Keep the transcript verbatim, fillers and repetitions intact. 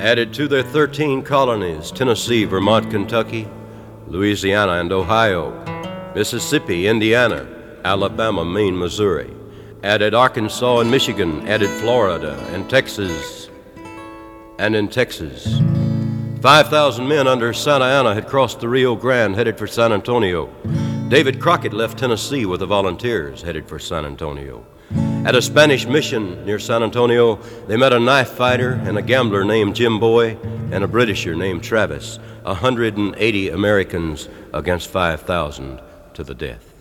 added to their thirteen colonies Tennessee, Vermont, Kentucky, Louisiana, and Ohio, Mississippi, Indiana, Alabama, Maine, Missouri, added Arkansas and Michigan, added Florida and Texas, and in Texas, five thousand men under Santa Anna had crossed the Rio Grande, headed for San Antonio. David Crockett left Tennessee with the volunteers, headed for San Antonio. At a Spanish mission near San Antonio, they met a knife fighter and a gambler named Jim Boy and a Britisher named Travis, one hundred eighty Americans against five thousand to the death.